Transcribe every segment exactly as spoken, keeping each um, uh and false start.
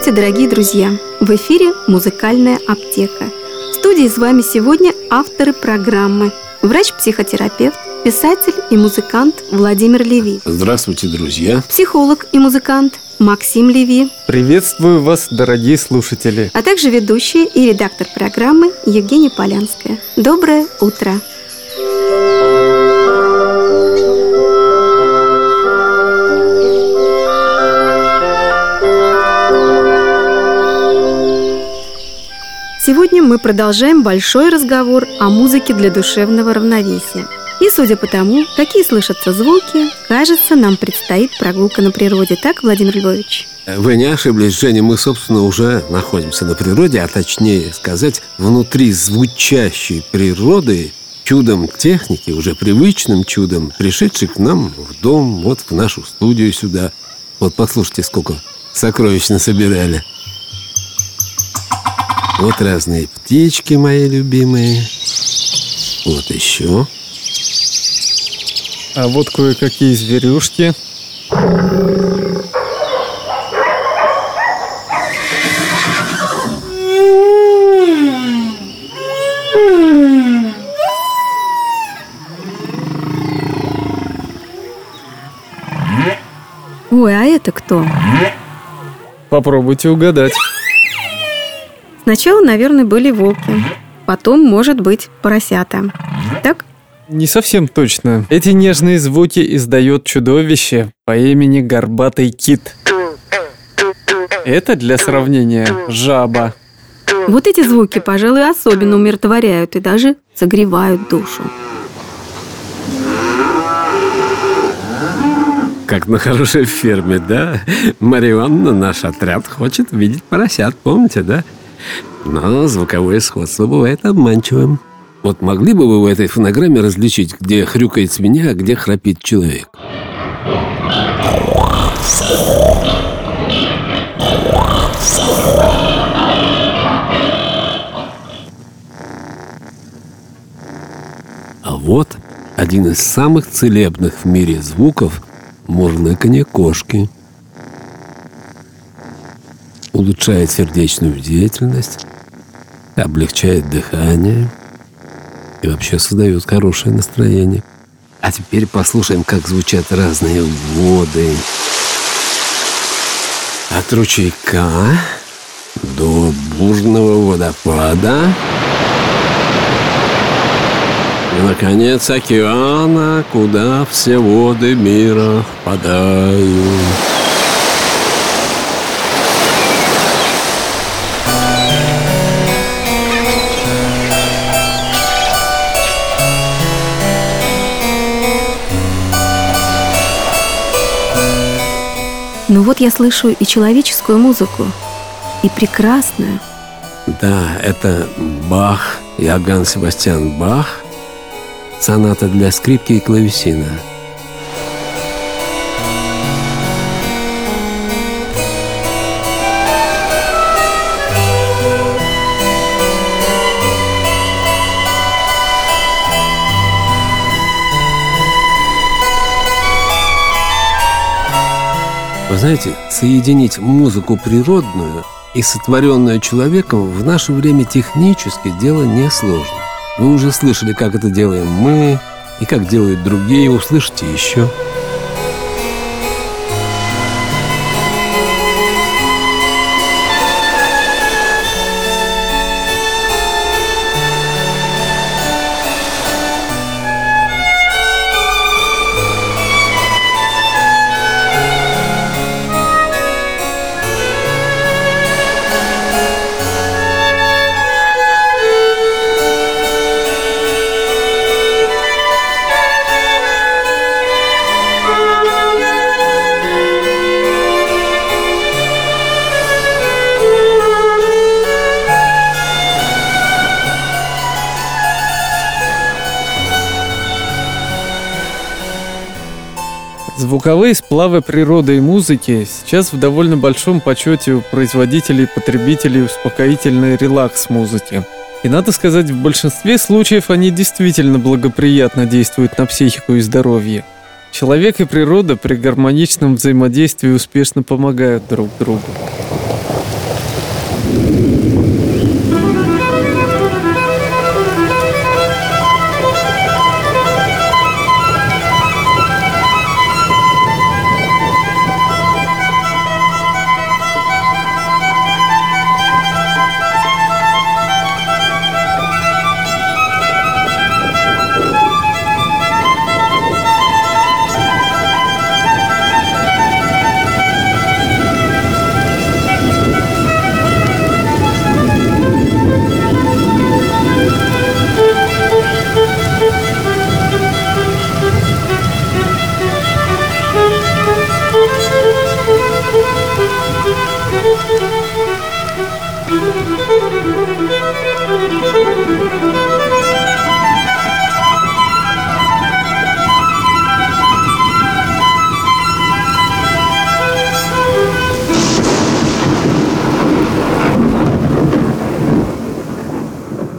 Здравствуйте, дорогие друзья! В эфире «Музыкальная аптека». В студии с вами сегодня авторы программы: врач-психотерапевт, писатель и музыкант Владимир Леви. Здравствуйте, друзья! Психолог и музыкант Максим Леви. Приветствую вас, дорогие слушатели! А также ведущая и редактор программы Евгения Полянская. Доброе утро! Сегодня мы продолжаем большой разговор о музыке для душевного равновесия. И судя по тому, какие слышатся звуки, кажется, нам предстоит прогулка на природе. Так, Владимир Львович? Вы не ошиблись, Женя. Мы, собственно, уже находимся на природе, а точнее сказать, внутри звучащей природы, чудом техники, уже привычным чудом, пришедшей к нам в дом, вот в нашу студию сюда. Вот послушайте, сколько сокровищ насобирали. Вот разные птички мои любимые. Вот еще. А вот кое-какие зверюшки. Ой, а это кто? Попробуйте угадать. Сначала, наверное, были волки. Потом, может быть, поросята. Так? Не совсем точно. Эти нежные звуки издает чудовище по имени Горбатый кит. Это, для сравнения, жаба. Вот эти звуки, пожалуй, особенно умиротворяют и даже согревают душу. Как на хорошей ферме, да? Марья Ивановна, наш отряд хочет видеть поросят, помните, да? Но звуковое сходство бывает обманчивым. Вот могли бы вы в этой фонограмме различить, где хрюкает свинья, а где храпит человек? А вот один из самых целебных в мире звуков — мурлыканье кошки. Улучшает сердечную деятельность, облегчает дыхание и вообще создает хорошее настроение. А теперь послушаем, как звучат разные воды. От ручейка до бурного водопада и, наконец, океана, куда все воды мира впадают. Ну вот я слышу и человеческую музыку, и прекрасную. Да, это Бах, Иоганн Себастьян Бах, соната для скрипки и клавесина. Вы знаете, соединить музыку природную и сотворенную человеком в наше время технически дело несложно. Вы уже слышали, как это делаем мы, и как делают другие, услышите еще. Звуковые сплавы природы и музыки сейчас в довольно большом почете у производителей и потребителей успокоительной релакс-музыки. И надо сказать, в большинстве случаев они действительно благоприятно действуют на психику и здоровье. Человек и природа при гармоничном взаимодействии успешно помогают друг другу.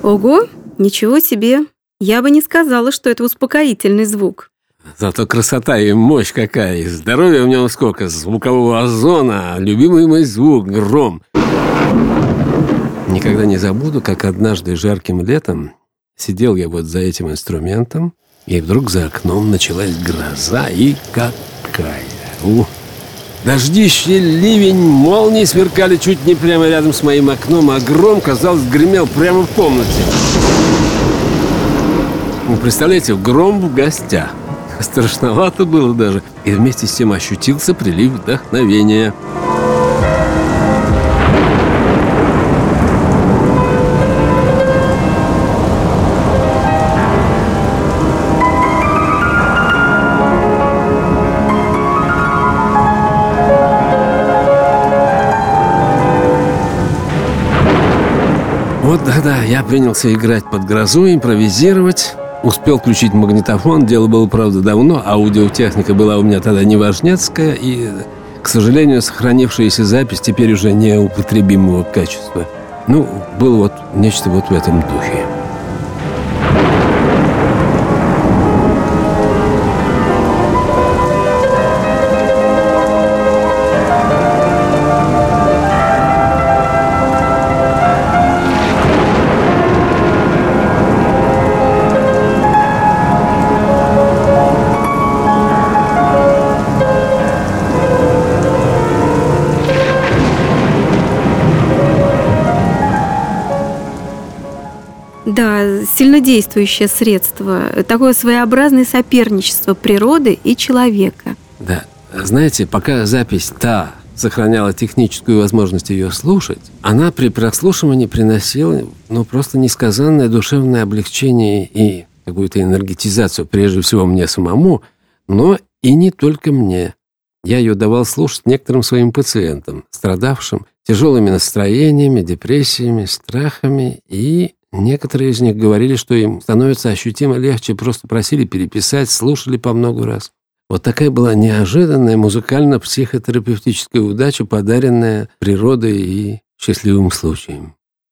Ого, ничего себе! Я бы не сказала, что это успокоительный звук. Зато красота и мощь какая, и здоровья в нем сколько, звукового озона, а любимый мой звук — гром. Никогда не забуду, как однажды жарким летом сидел я вот за этим инструментом, и вдруг за окном началась гроза, и какая! У! Дождище, ливень, молнии сверкали чуть не прямо рядом с моим окном, а гром, казалось, гремел прямо в комнате. Вы представляете, гром в гостях. Страшновато было даже. И вместе с тем ощутился прилив вдохновения. Вот да-да, я принялся играть под грозу, импровизировать. Успел включить магнитофон, дело было, правда, давно, аудиотехника была у меня тогда неважнецкая, и, к сожалению, сохранившаяся запись теперь уже неупотребимого качества. Ну, было вот нечто вот в этом духе. Да, сильнодействующее средство, такое своеобразное соперничество природы и человека. Да, знаете, пока запись та сохраняла техническую возможность ее слушать, она при прослушивании приносила, ну, просто несказанное душевное облегчение и какую-то энергетизацию, прежде всего мне самому, но и не только мне. Я ее давал слушать некоторым своим пациентам, страдавшим тяжелыми настроениями, депрессиями, страхами, и некоторые из них говорили, что им становится ощутимо легче, просто просили переписать, слушали по много раз. Вот такая была неожиданная музыкально-психотерапевтическая удача, подаренная природой и счастливым случаем.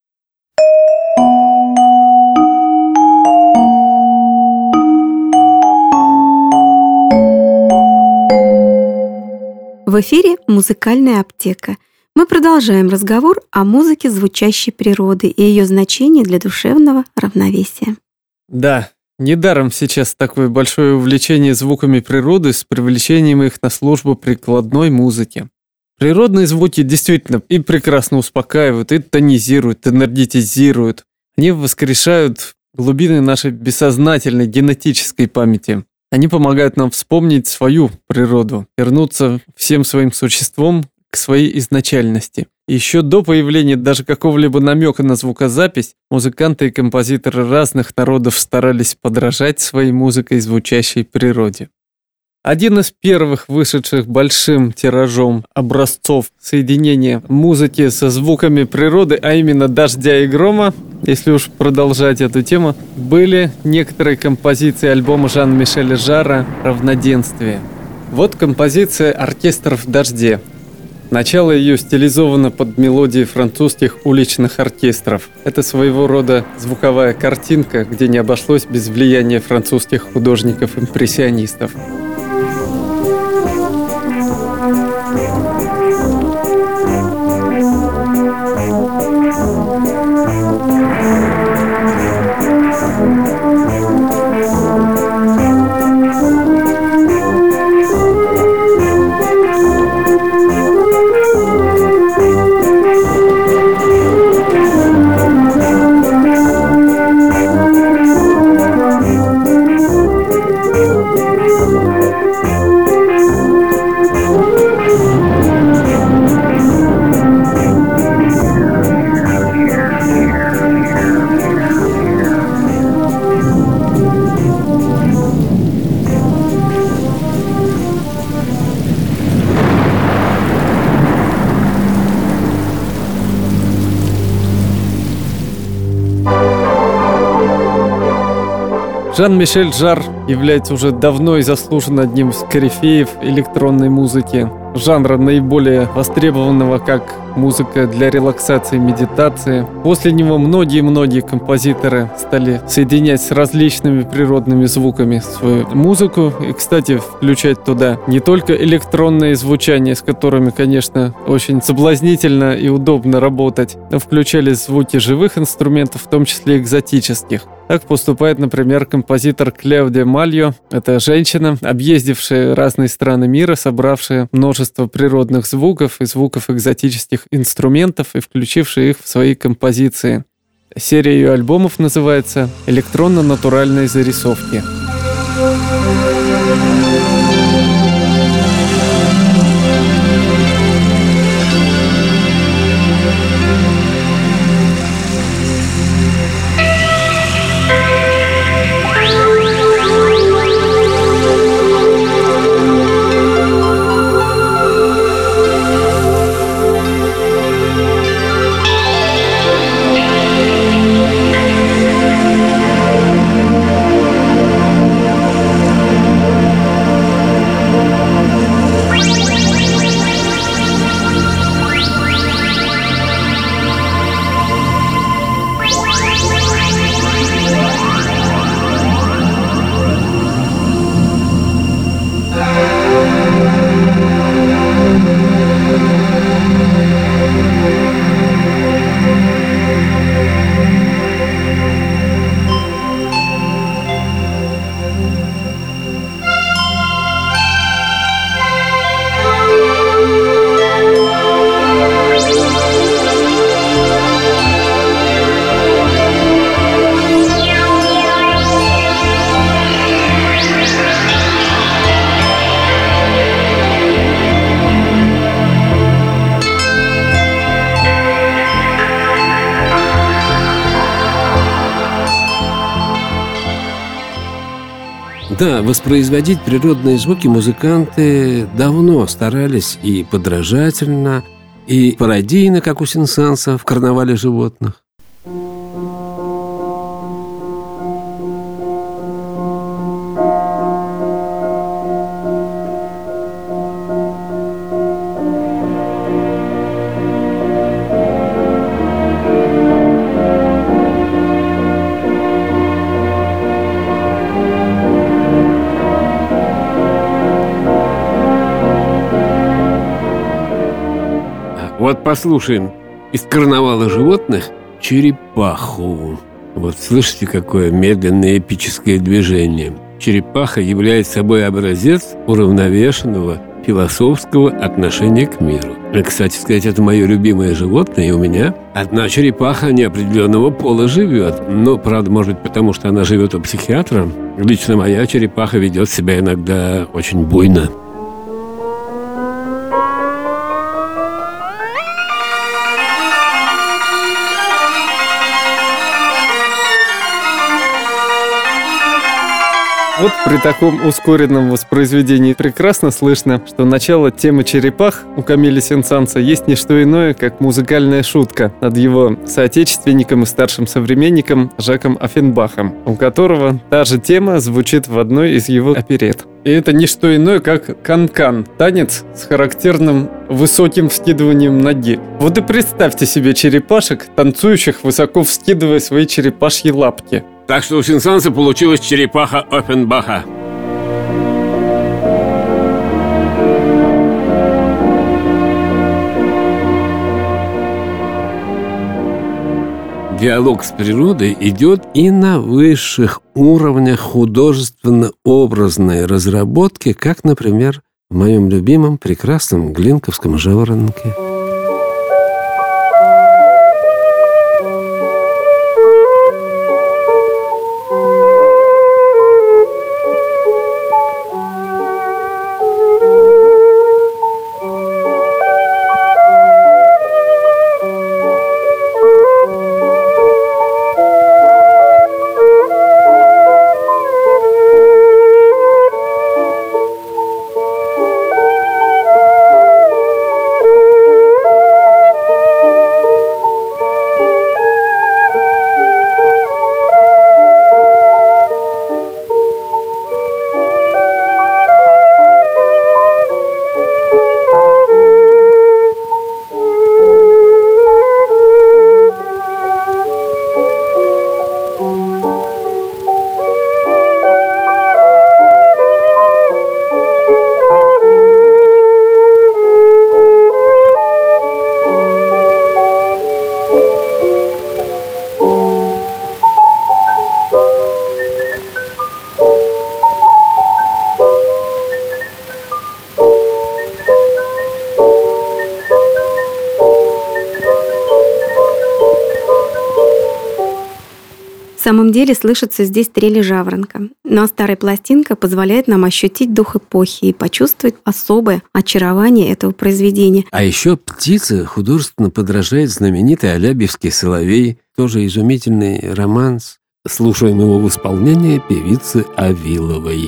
В эфире «Музыкальная аптека». Мы продолжаем разговор о музыке звучащей природы и ее значении для душевного равновесия. Да, недаром сейчас такое большое увлечение звуками природы с привлечением их на службу прикладной музыки. Природные звуки действительно и прекрасно успокаивают, и тонизируют, энергетизируют. Они воскрешают глубины нашей бессознательной генетической памяти. Они помогают нам вспомнить свою природу, вернуться всем своим существом к своей изначальности. Еще до появления даже какого-либо намека на звукозапись, музыканты и композиторы разных народов старались подражать своей музыкой звучащей природе. Один из первых вышедших большим тиражом образцов соединения музыки со звуками природы, а именно дождя и грома, если уж продолжать эту тему, были некоторые композиции альбома Жан-Мишеля Жарра «Равноденствие». Вот композиция «Оркестр в дожде». Начало ее стилизовано под мелодии французских уличных оркестров. Это своего рода звуковая картинка, где не обошлось без влияния французских художников-импрессионистов. Жан-Мишель Жарр является уже давно и заслуженно одним из корифеев электронной музыки. жанра наиболее востребованного как музыка для релаксации и медитации. После него многие-многие композиторы стали соединять с различными природными звуками свою музыку. И, кстати, включать туда не только электронные звучания, с которыми, конечно, очень соблазнительно и удобно работать, но включали звуки живых инструментов, в том числе экзотических. Так поступает, например, композитор Клаудия Мальо. Это женщина, объездившая разные страны мира, собравшая множество природных звуков и звуков экзотических инструментов и включившая их в свои композиции. Серия ее альбомов называется «Электронно-натуральные зарисовки». Да, воспроизводить природные звуки музыканты давно старались и подражательно, и пародийно, как у Сен-Санса в «Карнавале животных». Вот послушаем из «Карнавала животных» черепаху. Вот слышите, какое медленное эпическое движение. Черепаха является собой образец уравновешенного философского отношения к миру. И, кстати сказать, это мое любимое животное, и у меня одна черепаха неопределенного пола живет. Но, правда, может быть, потому что она живет у психиатра. Лично моя черепаха ведет себя иногда очень буйно. Вот при таком ускоренном воспроизведении прекрасно слышно, что начало темы «Черепах» у Камиля Сен-Санса есть не что иное, как музыкальная шутка над его соотечественником и старшим современником Жаком Оффенбахом, у которого та же тема звучит в одной из его оперет. И это не что иное, как кан-кан – танец с характерным высоким вскидыванием ноги. Вот и представьте себе черепашек, танцующих, высоко вскидывая свои черепашьи лапки. Так что у Сен-Санса получилась черепаха Оффенбаха. Диалог с природой идет и на высших уровнях художественно-образной разработки, как, например, в моем любимом прекрасном глинковском «Жаворонке». деле слышится здесь трели жаворонка. Но старая пластинка позволяет нам ощутить дух эпохи и почувствовать особое очарование этого произведения. А еще птица художественно подражает знаменитый алябьевский соловей, тоже изумительный романс. Слушаем его в исполнении певицы Авиловой.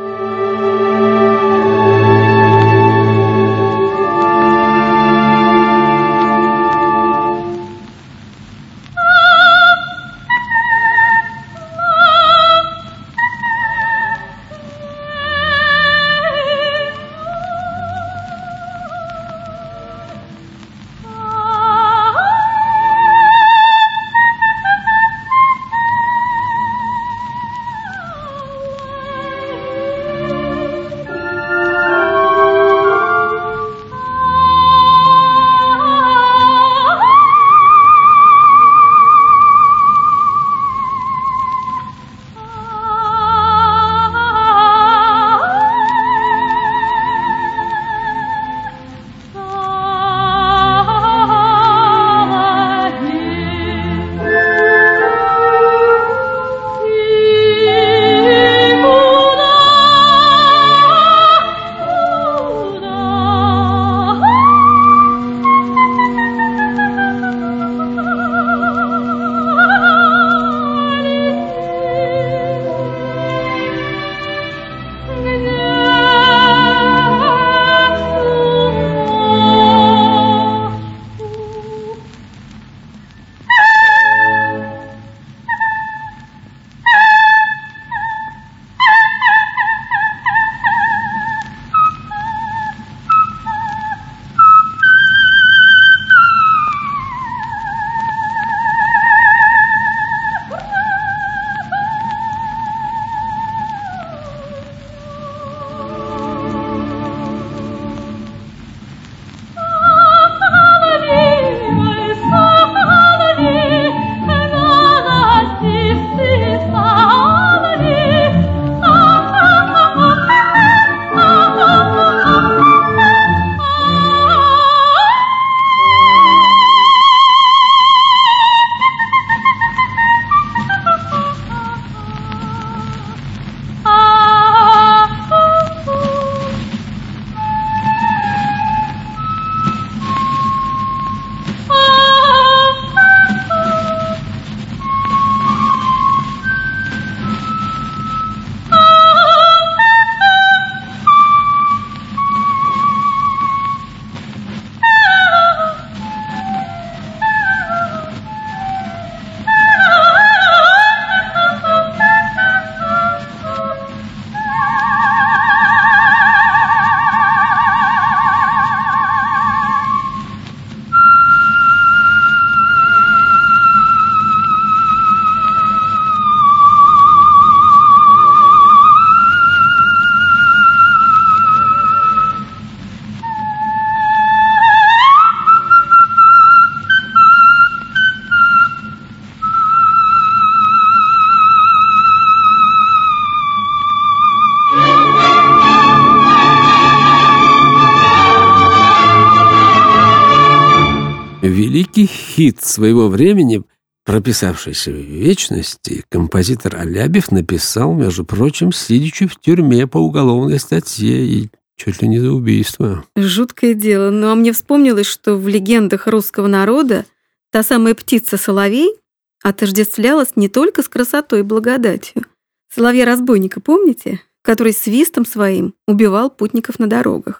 Великий хит своего времени, прописавшийся в вечности, композитор Алябьев написал, между прочим, сидячи в тюрьме по уголовной статье и чуть ли не за убийство. Жуткое дело. Ну, а мне вспомнилось, что в легендах русского народа та самая птица-соловей отождествлялась не только с красотой и благодатью. Соловья-разбойника, помните? Который свистом своим убивал путников на дорогах.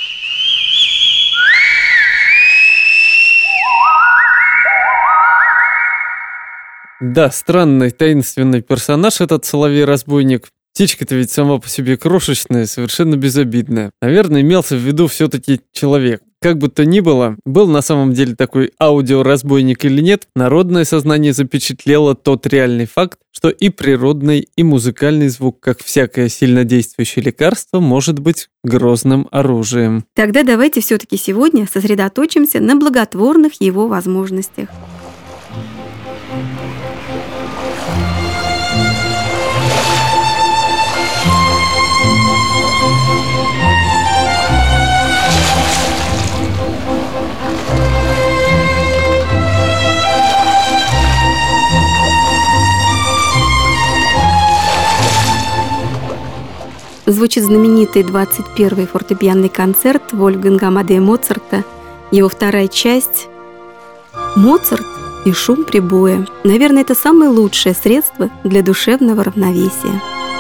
Да, странный, таинственный персонаж этот соловей-разбойник. Птичка-то ведь сама по себе крошечная, совершенно безобидная. Наверное, имелся в виду все-таки человек. Как бы то ни было, был на самом деле такой аудиоразбойник или нет, народное сознание запечатлело тот реальный факт, что и природный, и музыкальный звук, как всякое сильнодействующее лекарство, может быть грозным оружием. Тогда давайте все-таки сегодня сосредоточимся на благотворных его возможностях. звучит знаменитый двадцать первый фортепианный концерт Вольфганга Амадея Моцарта, его вторая часть. Моцарт и шум прибоя. Наверное, это самое лучшее средство для душевного равновесия.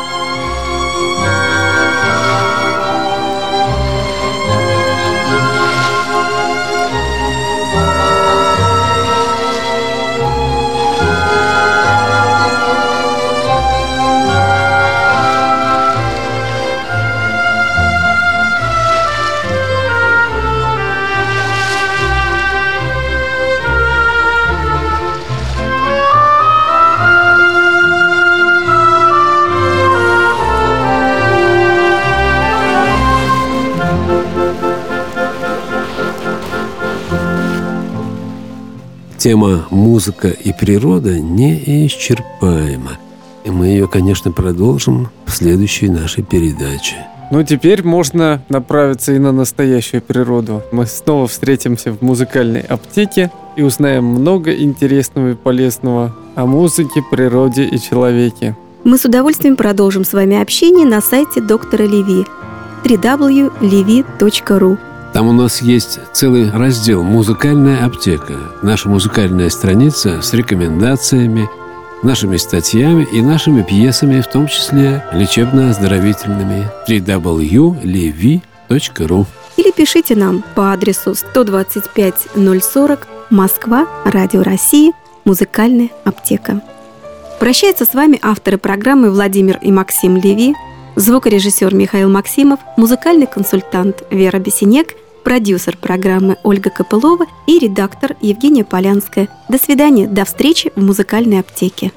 Тема «Музыка и природа» неисчерпаема. И мы ее, конечно, продолжим в следующей нашей передаче. Ну, теперь можно направиться и на настоящую природу. Мы снова встретимся в музыкальной аптеке и узнаем много интересного и полезного о музыке, природе и человеке. Мы с удовольствием продолжим с вами общение на сайте доктора Леви дабл ю дабл ю дабл ю точка леви точка ру. Там у нас есть целый раздел «Музыкальная аптека». Наша музыкальная страница с рекомендациями, нашими статьями и нашими пьесами, в том числе лечебно-оздоровительными. дабл ю дабл ю дабл ю точка леви точка ру. Или пишите нам по адресу сто двадцать пять ноль сорок, Москва, Радио России, Музыкальная аптека. Прощаются с вами авторы программы Владимир и Максим Леви, звукорежиссер Михаил Максимов, музыкальный консультант Вера Бесенек, продюсер программы Ольга Копылова и редактор Евгения Полянская. До свидания, до встречи в музыкальной аптеке.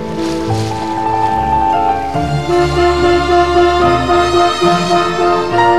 Thank you.